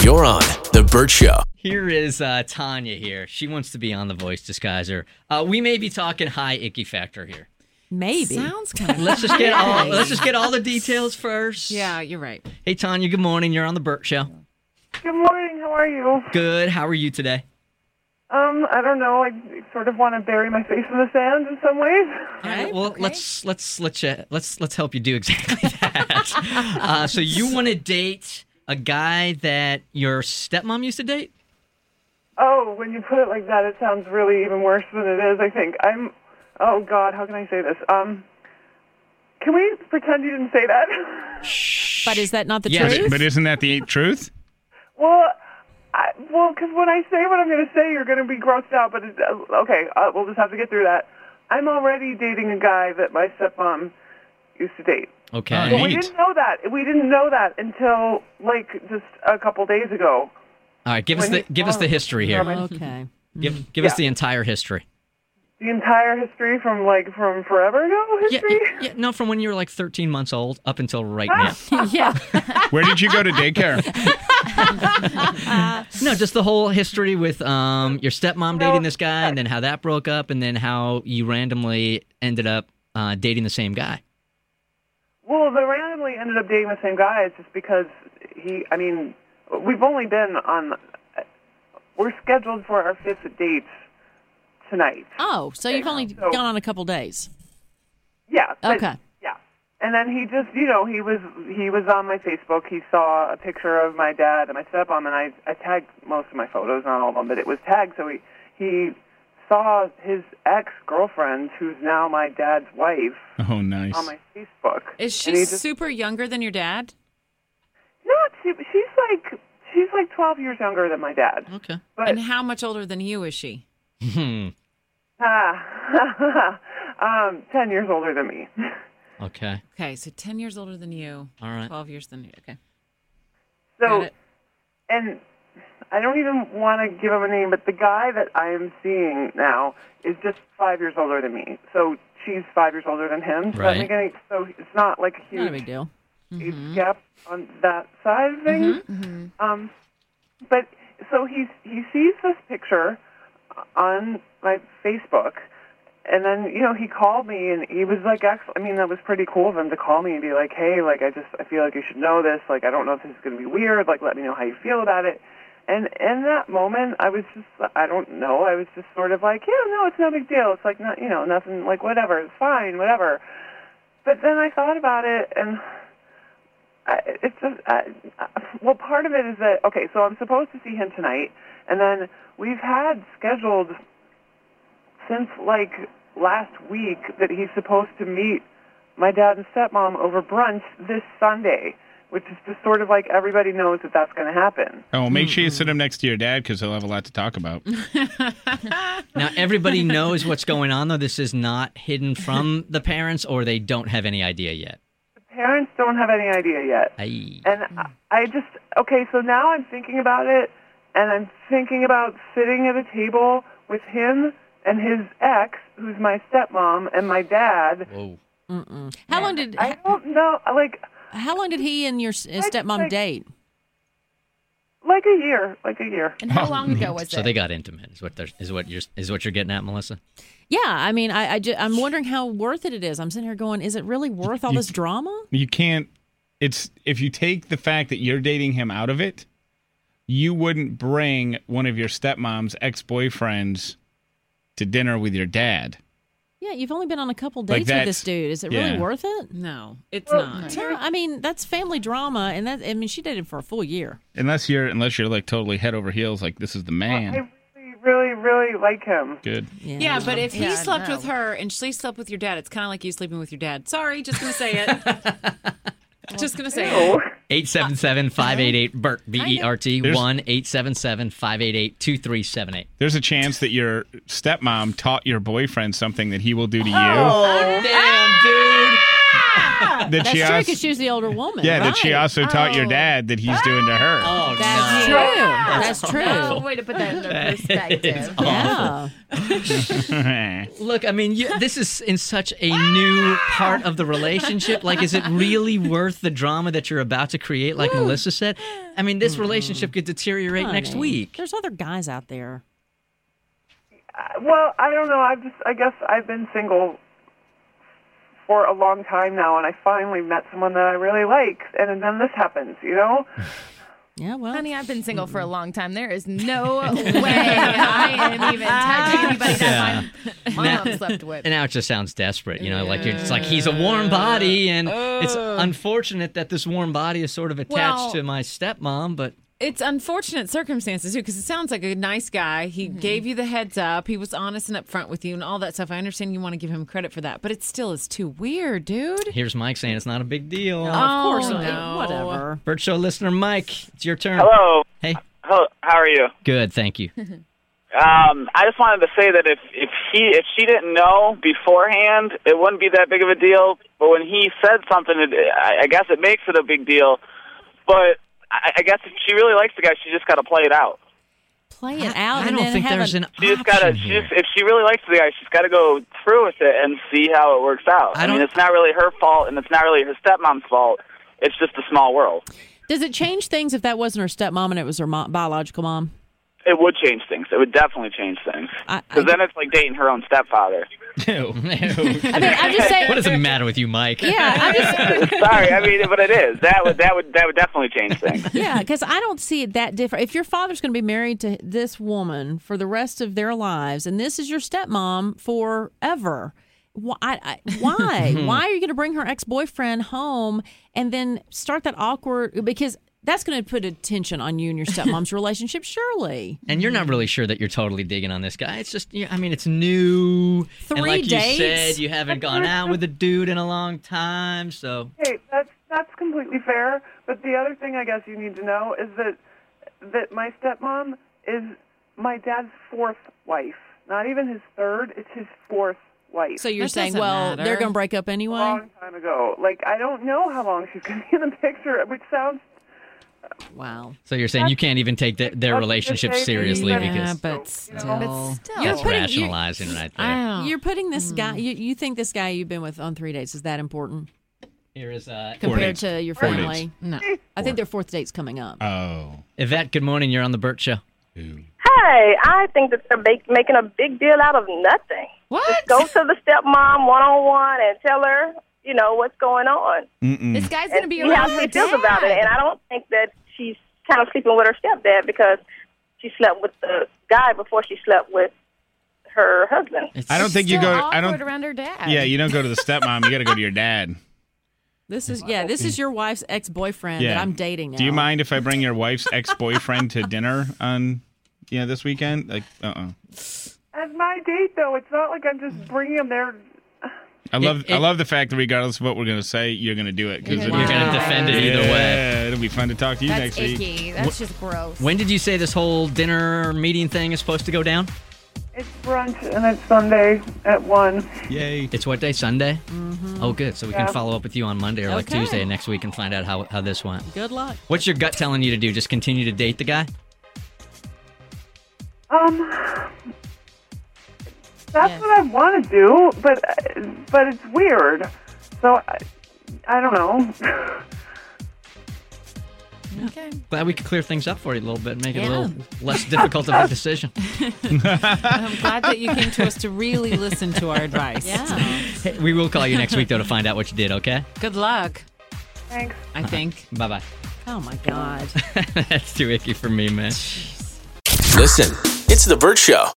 You're on The Burt Show. Here is Tanya here. She wants to be on The Voice Disguiser. We may be talking high icky factor here. Maybe. Sounds kind of Let's just get all the details first. Yeah, you're right. Hey, Tanya, good morning. You're on The Burt Show. Good morning. How are you? Good. How are you today? I don't know. I sort of want to bury my face in the sand in some ways. All right, well, let's help you do exactly that. So you want to date a guy that your stepmom used to date? Oh, when you put it like that, it sounds really even worse than it is, I think. Oh, God, how can I say this? Can we pretend you didn't say that? But is that not the Yes. truth? But isn't that the truth? Well, because when I say what I'm going to say, you're going to be grossed out, but okay, we'll just have to get through that. I'm already dating a guy that my stepmom used to date. Okay. But we Neat. didn't know that. We didn't know that until, just a couple days ago. All right, give us the history here. Okay. Give us the entire history. The entire history from forever ago history? Yeah, no, from when you were like 13 months old up until right now. Yeah. Where did you go to daycare? No, just the whole history with your stepmom dating this guy, and then how that broke up, and then how you randomly ended up dating the same guy. Well, the randomly ended up dating the same guy is just because we've only been we're scheduled for our 5th date tonight. Oh, so you've only gone on a couple days. Yeah. Okay. Yeah. And then he just, he was on my Facebook. He saw a picture of my dad and my stepmom, and I tagged most of my photos, not all of them, but it was tagged. So he saw his ex-girlfriend, who's now my dad's wife, Oh, nice. on my Facebook. Is she And he just- super younger than your dad? Not super. She's like 12 years younger than my dad. Okay. But And how much older than you is she? 10 years older than me. Okay. Okay, so 10 years older than you. All right. 12 years than you. Okay. So, Got it. and I don't even want to give him a name, but the guy that I am seeing now is just 5 years older than me. So she's 5 years older than him. Right. So it's not like a Not a huge big deal. age gap on that side of things. But so he sees this picture on my Facebook, and then he called me, and he was like, that was pretty cool of him to call me and be like, hey, I feel like you should know this. I don't know if this is going to be weird. Let me know how you feel about it. And in that moment, I was just, I don't know. I was just sort of like, yeah, no, it's no big deal. It's like, not, nothing, whatever. It's fine, whatever. But then I thought about it, and it's just, part of it is that, okay, so I'm supposed to see him tonight, and then we've had scheduled since, last week that he's supposed to meet my dad and stepmom over brunch this Sunday, which is just sort of everybody knows that that's going to happen. Oh, make sure you sit him next to your dad because he'll have a lot to talk about. Now, everybody knows what's going on, though. This is not hidden from the parents, or they don't have any idea yet. The parents don't have any idea yet. Aye. And I just, okay, so now I'm thinking about it, and I'm thinking about sitting at a table with him and his ex, who's my stepmom, and my dad. Whoa. How long did I don't know, How long did he and your stepmom date? like a year. And how long ago was So it? they got intimate. Is what you're getting at, Melissa? Yeah, I mean, I'm wondering how worth it is. I'm sitting here going, is it really worth all this drama? You can't. If you take the fact that you're dating him out of it, you wouldn't bring one of your stepmom's ex-boyfriends to dinner with your dad. Yeah, you've only been on a couple Like dates with this dude. Is it really yeah. worth it? No, it's not. No, I mean, that's family drama, and she dated for a full year. Unless you're totally head over heels, like this is the man. I really, really like him. Good. Yeah, but if he slept with her and she slept with your dad, it's kind of like you sleeping with your dad. Sorry, just going to say it. Just going to say it. 877-588-BERT, B-E-R-T, 1-877-588-2378. There's a chance that your stepmom taught your boyfriend something that he will do to you. Oh, damn, dude. That That's she true, also, because she was the older woman. yeah, right? that she also taught your dad that he's doing to her. Oh, That's That's true. That's true. Oh, way to put that into perspective. Yeah. Look, I mean, this is in such a new part of the relationship. Like, is it really worth the drama that you're about to create, like Melissa said? I mean, this relationship could deteriorate next Honey, week. There's other guys out there. Well, I don't know. I guess I've been single for a long time now, and I finally met someone that I really like, and then this happens, you know? Yeah, well. Honey, I've been single for a long time. There is no way I am even touching anybody that my mom slept with. And now it just sounds desperate, you know, like you're just like, he's a warm body, and it's unfortunate that this warm body is sort of attached to my stepmom, but It's unfortunate circumstances, too, because it sounds like a nice guy. He gave you the heads up. He was honest and upfront with you and all that stuff. I understand you want to give him credit for that, but it still is too weird, dude. here's Mike saying it's not a big deal. Of course, no. whatever. Burt Show listener Mike, it's your turn. Hello. Hey. How are you? Good, thank you. I just wanted to say that if she didn't know beforehand, it wouldn't be that big of a deal. But when he said something, I guess it makes it a big deal. But I guess if she really likes the guy, she just got to play it out. Play it out. I and don't then think have there's an an She just got to. option here. If she really likes the guy, she's got to go through with it and see how it works out. I mean, it's not really her fault, and it's not really her stepmom's fault. It's just a small world. Does it change things if that wasn't her stepmom and it was her biological mom? It would change things. It would definitely change things. Because then it's like dating her own stepfather. Ew. I mean, I'm just saying. What does it matter with you, Mike? Yeah, I'm just. Sorry, I mean, but it is. That would definitely change things. Yeah, because I don't see it that different. If your father's going to be married to this woman for the rest of their lives, and this is your stepmom forever, why? Why are you going to bring her ex-boyfriend home and then start that awkward? Because that's going to put a tension on you and your stepmom's relationship, surely. And you're not really sure that you're totally digging on this guy. It's just, I mean, it's new. 3 and like dates? you said, you haven't gone out with a dude in a long time, so. Hey, that's completely fair. But the other thing I guess you need to know is that my stepmom is my dad's fourth wife. Not even his third; it's his fourth wife. So you're That saying, doesn't well, matter. they're going to break up anyway? a long time ago. Like I don't know how long she's going to be in the picture, which sounds. Wow. So you're saying you can't even take their relationship seriously Yeah, because but still. that's rationalizing right there. You're putting this guy, you think this guy you've been with on 3 dates is that important Here is compared to your Four family? dates. No. I think their fourth date's coming up. Oh. Yvette, good morning. You're on the Burt Show. Ew. Hey, I think that they're making a big deal out of nothing. What? Just go to the stepmom one-on-one and tell her, you know, what's going on. This guy's going to be See how around her she feels dad. about it. And I don't think that she's kind of sleeping with her stepdad because she slept with the guy before she slept with her husband. It's, I don't think you Still go. awkward I don't. around her dad. Yeah, you don't go to the stepmom. You got to go to your dad. This is your wife's ex-boyfriend Yeah. that I'm dating now. Do you mind if I bring your wife's ex-boyfriend to dinner on, this weekend? Like, As my date, though, it's not like I'm just bringing him there. I love the fact that regardless of what we're going to say, you're going to do it. You're going to defend it either way. Yeah, it'll be fun to talk to you That's next week. icky. That's just gross. When did you say this whole dinner meeting thing is supposed to go down? It's brunch, and it's Sunday at 1. Yay. It's what day? Sunday? Mm-hmm. Oh, good. So we can Yeah. follow up with you on Monday or like Okay. Tuesday next week and find out how this went. Good luck. What's your gut telling you to do? Just continue to date the guy? That's what I want to do, but it's weird. So I don't know. Okay. Glad we could clear things up for you a little bit and make it a little less difficult of a decision. I'm glad that you came to us to really listen to our advice. Yeah. Hey, we will call you next week, though, to find out what you did, okay? Good luck, Thanks. I think. Bye-bye. Oh my God. That's too icky for me, man. Listen, it's The Burt Show.